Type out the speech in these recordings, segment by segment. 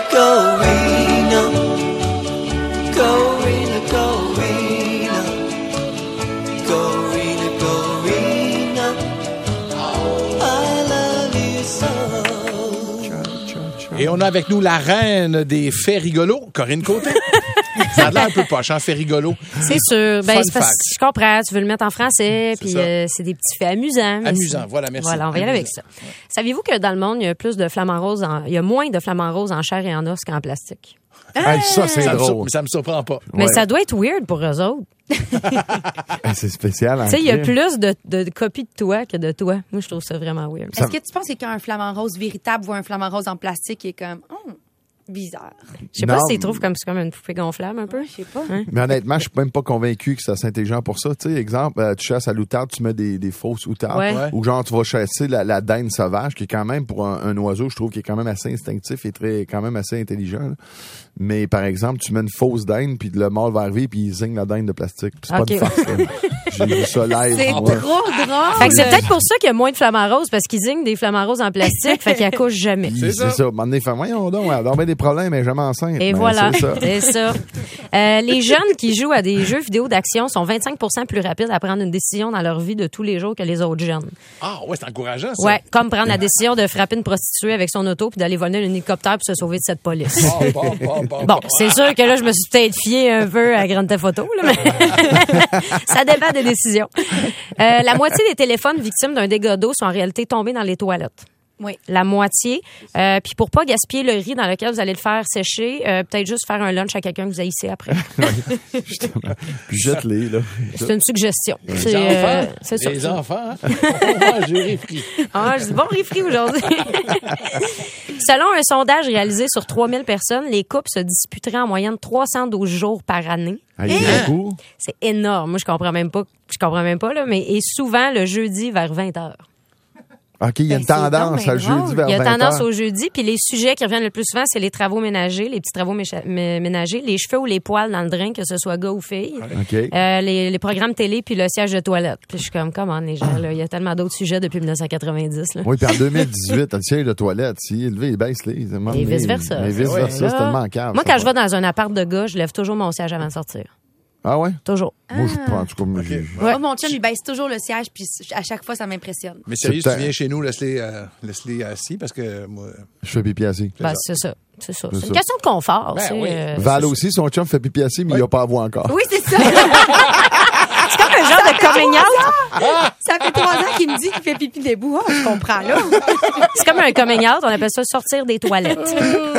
Corina, Corina, Corina, Corina, Corina, I love you so. Et on a avec nous la reine des faits rigolos, Corinne Côté. Ça a l'air un peu poche, hein, fait rigolo. C'est sûr. Ben, Fun c'est parce fact. que je comprends. Tu veux le mettre en français, C'est puis ça. C'est des petits faits amusants. mais Amusant, c'est- voilà, merci. Voilà, on va y aller avec ça. Ouais. Saviez-vous que dans le monde, il y a plus de flamants roses, il y a moins de flamants roses en chair et en os qu'en plastique? Hey, ça, c'est Ça me, drôle. ça me surprend pas. Mais Ouais. ça doit être weird pour eux autres. Hey, c'est spécial. Tu sais, il y a plus de copies de toi que de toi. Moi, je trouve ça vraiment weird. Est-ce que tu penses qu'un flamant rose véritable voit un flamant rose en plastique qui est comme bizarre? Je sais pas Non. s'ils trouvent comme c'est comme une poupée gonflable un peu. Je sais pas. Mais honnêtement, je suis même pas convaincu que ça soit intelligent pour ça. Tu sais, exemple, tu chasses à l'outarde, tu mets des fausses outardes. Ouais. Ouais. Ou genre, tu vas chasser la daine sauvage, qui est quand même, pour un oiseau, je trouve, qui est quand même assez instinctif et quand même assez intelligent. Là. Mais par exemple, tu mets une fausse daine, puis le mâle va arriver, puis il zigne la daine de plastique. Puis c'est Ok. pas de farce. Là. J'ai vu ça live. C'est moi. trop drôle. Fait que c'est peut-être pour ça qu'il y a moins de flamants roses, parce qu'ils zignent des flamants roses en plastique, fait qu'ils accouchent jamais. Puis c'est ça. À un moment donné, il fait, voyons donc, elle a bien des problèmes, mais jamais enceinte. Et Ben, voilà, c'est ça. c'est ça. Les jeunes qui jouent à des jeux vidéo d'action sont 25% plus rapides à prendre une décision dans leur vie de tous les jours que les autres jeunes. Ah, ouais, c'est encourageant, ça. Ouais, comme prendre la décision de frapper une prostituée avec son auto puis d'aller voler un hélicoptère pour se sauver de cette police. Bon, c'est sûr que là, je me suis peut-être fiée un peu à Grand Theft Auto, là, mais ça dépend des décisions. La moitié des téléphones victimes d'un dégât d'eau sont en réalité tombés dans les toilettes. Oui. La moitié. Puis pour pas gaspiller le riz dans lequel vous allez le faire sécher, peut-être juste faire un lunch à quelqu'un que vous haïssez après. Justement. Puis jette-les, là. C'est une suggestion. Les C'est enfants, c'est ça. les enfants, hein? On mange du riz frit. Ah, j'ai du bon riz frit aujourd'hui. Selon un sondage réalisé sur 3000 personnes, les couples se disputeraient en moyenne 312 jours par année. Hey, beaucoup. C'est énorme. Moi, je comprends même pas, là, mais et souvent le jeudi vers 20h. OK, il y a une tendance à jeudi vers 20h. Il y a tendance au jeudi, puis les sujets qui reviennent le plus souvent, c'est les travaux ménagers, les petits travaux ménagers, les cheveux ou les poils dans le drain, que ce soit gars ou fille, OK. les programmes télé, puis le siège de toilette. Puis je suis comme, comment les gens, là, il y a tellement d'autres sujets depuis 1990. Là. Oui, puis en 2018, le siège de toilette, si élevé, il baisse les. Et vice-versa. Mais vice-versa, c'est tellement cave. Moi, ça. quand je vais dans un appart de gars, je lève toujours mon siège avant de sortir. Ah ouais? Toujours. Moi, je prends, en tout cas, moi, j'ai... Ouais. Moi, mon chum, il baisse toujours le siège, puis à chaque fois, ça m'impressionne. Mais sérieux, si C'est tu viens chez nous, laisse-les assis, parce que moi... Je fais pipi assis. Ben, c'est ça. C'est ça. C'est ça. une question de confort. Ben tu sais, oui. Val aussi, son chum fait pipi assis, mais il a pas à voir encore. Oui, c'est ça. c'est comme un genre de coming out. Ça fait 3 ans qu'il me dit qu'il fait pipi debout. Oh, je comprends, là. C'est comme un coming out. On appelle ça sortir des toilettes.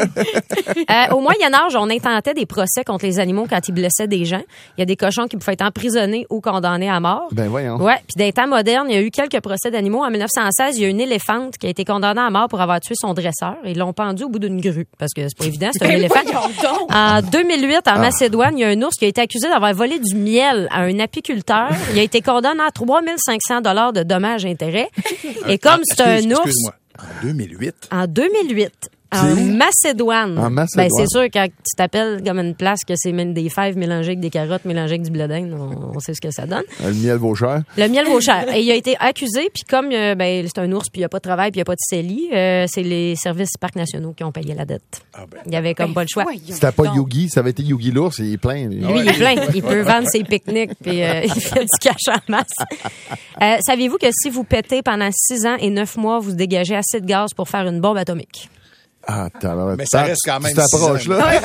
Au Moyen-Âge, on intentait des procès contre les animaux quand ils blessaient des gens. Il y a des cochons qui pouvaient être emprisonnés ou condamnés à mort. Ben voyons. Ouais, puis dans les temps modernes, il y a eu quelques procès d'animaux. En 1916, il y a une éléphante qui a été condamnée à mort pour avoir tué son dresseur. Ils l'ont pendu au bout d'une grue parce que c'est pas évident, c'est un éléphant. voyons donc. En 2008, en Macédoine, il y a un ours qui a été accusé d'avoir volé du miel à un apiculteur. Il a été condamné à 3 500 $ de dommages et intérêts. Et comme c'est un ours, Excuse-moi. En 2008. en 2008, en C'est où? Macédoine. En Macédoine. Ben, c'est sûr, quand tu t'appelles comme une place que c'est des fèves mélangées avec des carottes, mélangées avec du blé d'Inde, on sait ce que ça donne. Le miel vaut cher. Le miel vaut cher. Et il a été accusé, puis comme ben, c'est un ours, puis il n'y a pas de travail, puis il n'y a pas de CELI, c'est les services parcs nationaux qui ont payé la dette. Ah ben. Il y avait comme pas le choix. Voyons C'était pas donc. Yogi, ça avait été Yogi l'ours, il est plein. Lui. Lui, il est plein. Il peut vendre ses pique-niques, puis il fait du cash en masse. Saviez-vous que si vous pétez pendant 6 ans et 9 mois, vous dégagez assez de gaz pour faire une bombe atomique? Ah, Mais ça reste quand même Tu t'approches, 6 ans, là.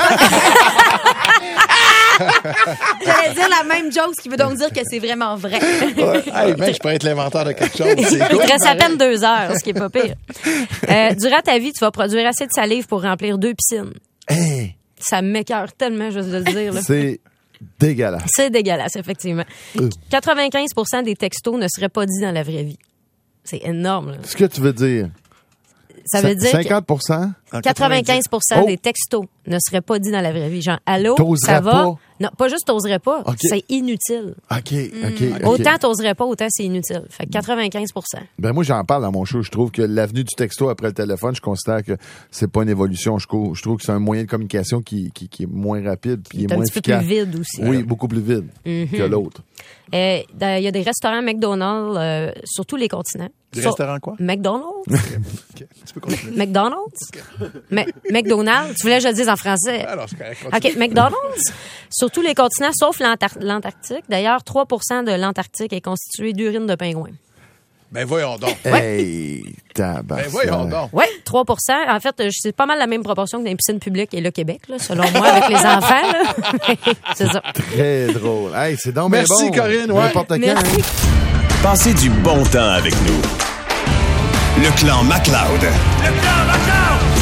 J'allais dire la même joke, ce qui veut donc dire que c'est vraiment vrai. Hey, mec, je pourrais être l'inventeur de quelque chose. C'est Il cool. te reste à peine 2 heures, ce qui est pas pire. Durant ta vie, tu vas produire assez de salive pour remplir 2 piscines. Hey, Ça m'écoeure tellement, juste de le dire. Là. c'est dégueulasse. C'est dégueulasse, effectivement. 95% des textos ne seraient pas dits dans la vraie vie. C'est énorme. Là. Ce que tu veux dire. Ça veut dire que 50%? 95% Oh. des textos ne serait pas dit dans la vraie vie. Genre, allô, T'oserais ça va? pas? Non, pas juste t'oserais pas, OK. c'est inutile. OK. Autant t'oserais pas, autant c'est inutile. Fait que 95 Ben moi, j'en parle dans mon show. Je trouve que l'avenue du texto après le téléphone, je considère que c'est pas une évolution. Je trouve que c'est un moyen de communication qui est moins rapide puis C'est est un moins petit peu efficace. plus vide aussi. Oui, beaucoup plus vide que l'autre. Il y a des restaurants McDonald's sur tous les continents. Des restaurants quoi? McDonald's? OK. Tu peux continuer. McDonald's? McDonald's? Tu voulais que je le dise en français? Alors, c'est correct. Continue. OK, McDonald's, sur tous les continents, sauf l'Antarctique. D'ailleurs, 3 de l'Antarctique est constitué d'urine de pingouin. Ben voyons donc. Hey, tabac. Ben voyons donc. Oui, 3 En fait, c'est pas mal la même proportion que dans les piscines publiques et le Québec, là, selon moi, avec les enfants. Là. C'est ça. Très drôle. Hey, c'est donc bien Merci, bon. Corinne, ouais. N'importe quand. Merci. Passez du bon temps avec nous. Le clan MacLeod. Le clan MacLeod!